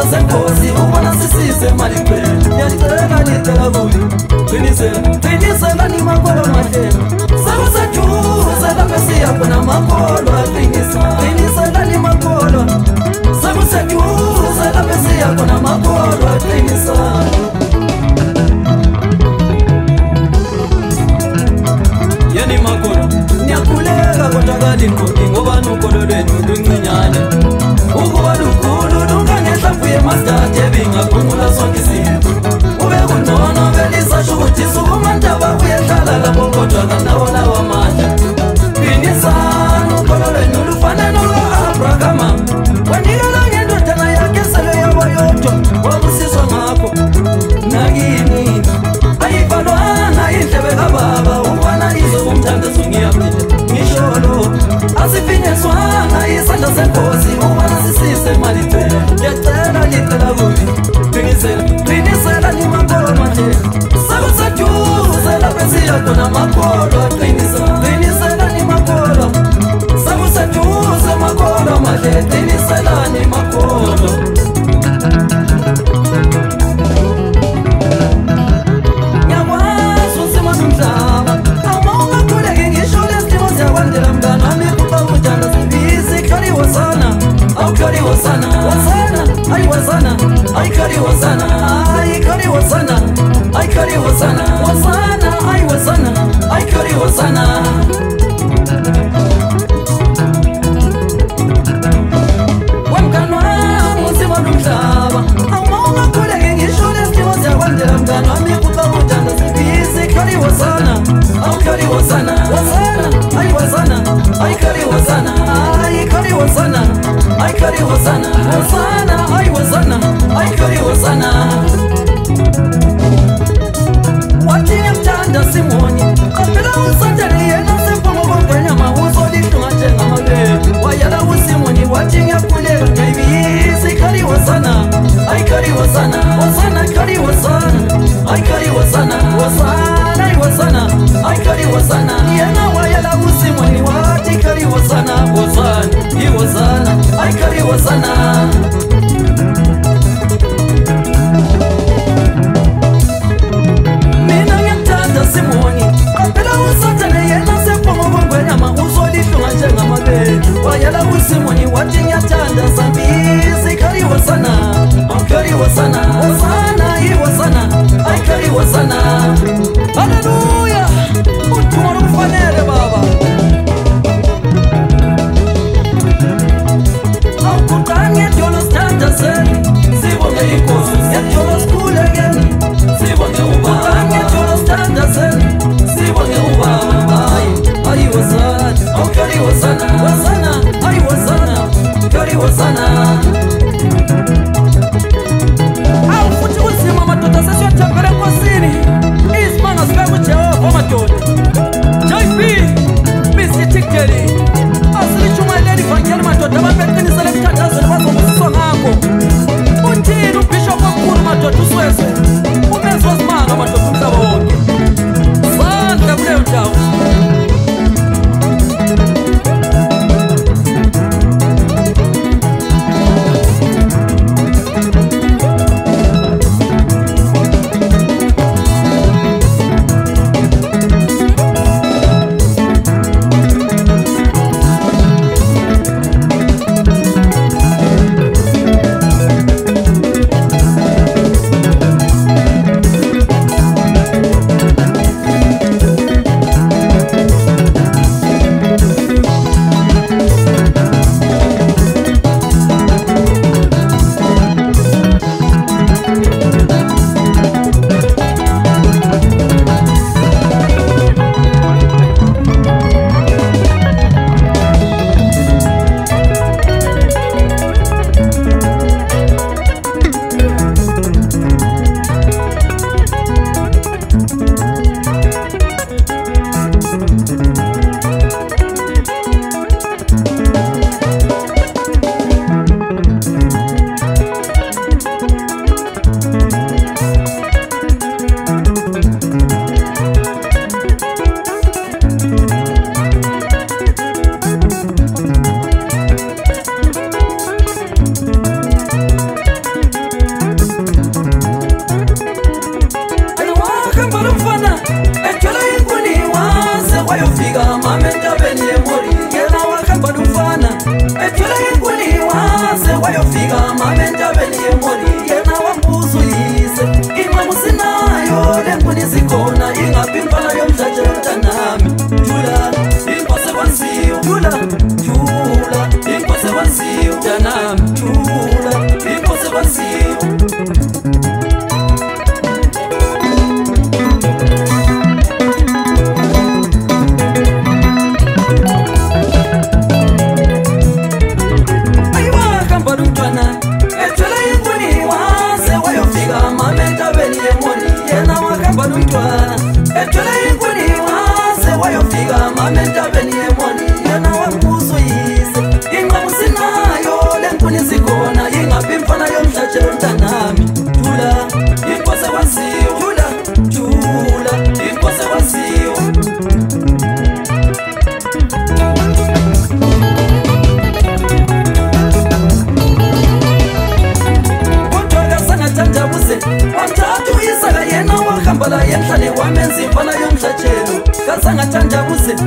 senkosi ubona sisize malikwela ngiyacela licela kubi qinisela ni makolo mahle sakuseduze lapho siyakhona makolo qinisela ni makolo sakuseduze lapho siyakhona makolo qinisela yeni makolo niyakhuleka kodwa kalinqobi ngoba nokolo lwenu luncinyane ukuba lukhulu lungangehla vuye mastate bingaphungula sonke izinto ube kuncono belisasho ukuthi sukumandaba kuyehlala lapho kodwa kanawo lawo amandla qinisani ukolo lwenu lufana noka-Abrahama wanikela ngendodana yakhe sele yabo yodwa wabusiswa ngakho nakini ayivalwanga indlebe kababa ubana izokumthandazo ngiyaphinda ngisholo asifinyezwanga isandla senkosi ubana sisize maliphela ngiyacela licela kubi qinisela ni makolo mahle sakuseduze lapho siyakhona makolo qinisela ni makolo sakuseduze makolo mahle qinisela ni makolo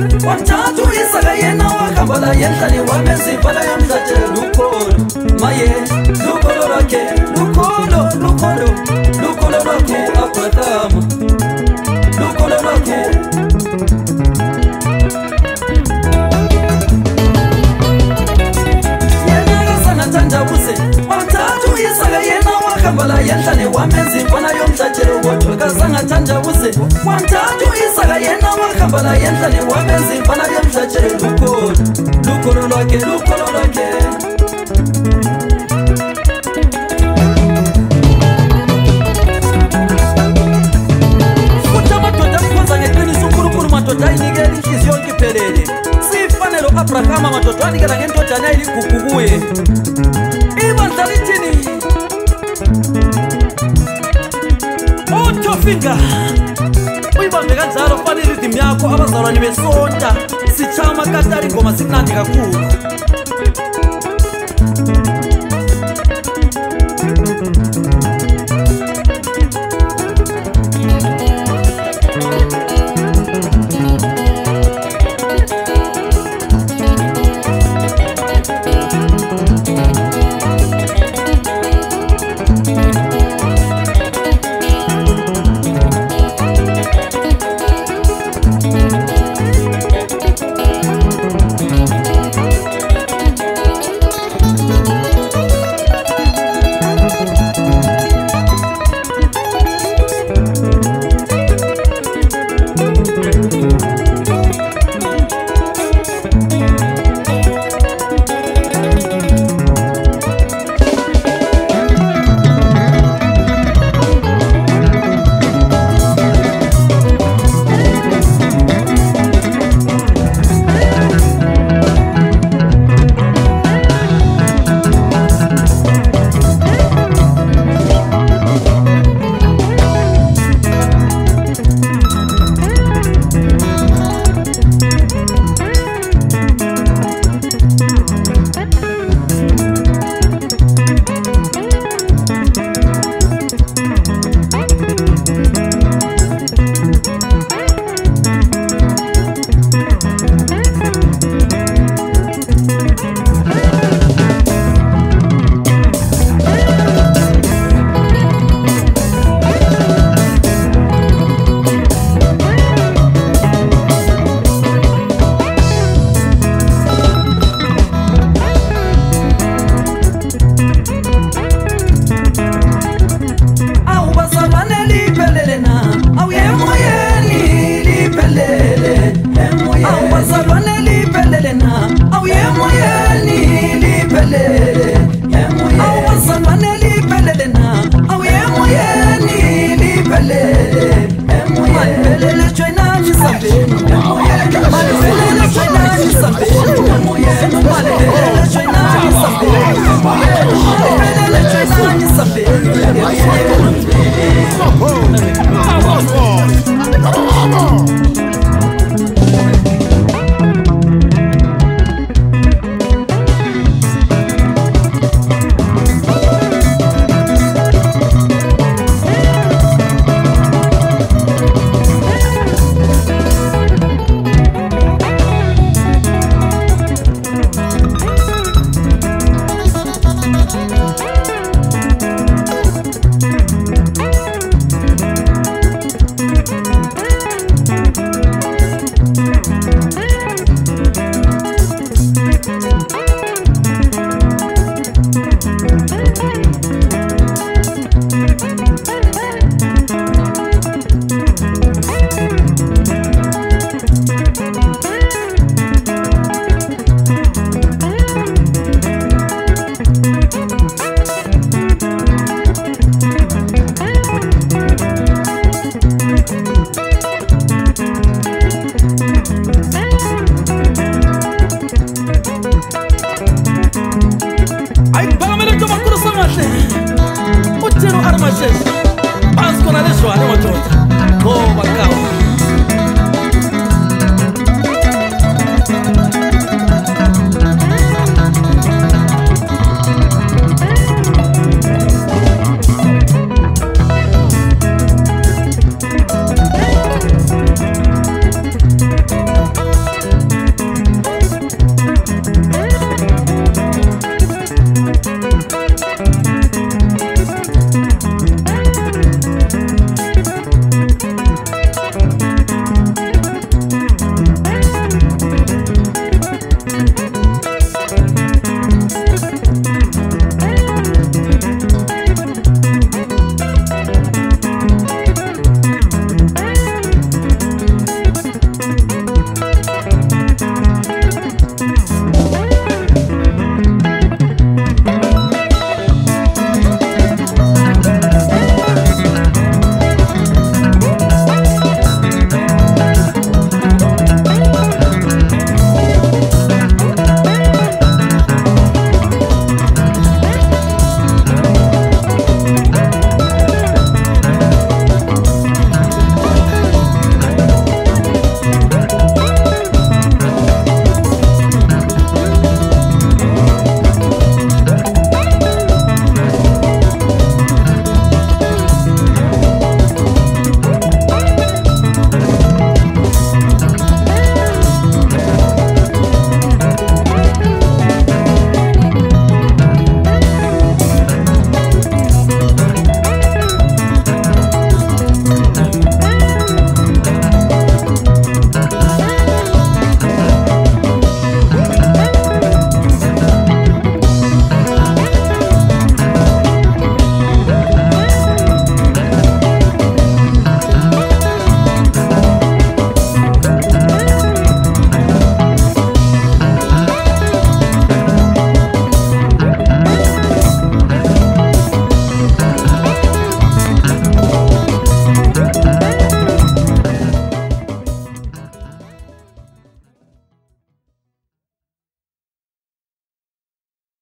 wathathu isaga yena wakambala yendlani wamezibhala yamhlatshele lukholo maye lukholo lwakhe lukholo lwakhe Abrahama lukholo lwakhe yena kasangathandabuze wathathu isaga yena wakambala yendlani wamezibhala yamhlatshele kodwa kasangathandabuze wathathu isaga yena wakambala yendlani wamezibhala yamhlatshele lukholo lwakhe madoda ayinikela inhliziyo yonke iphelele siyifanele u-Abrahama madoda wanikela ngendodana ayiligugu kuye ibandla lithini uThofinga uyibambe kanjalo fanele iridimi yakho abazalwane besonta sitshaya amakatari ingoma simnandi kakhulu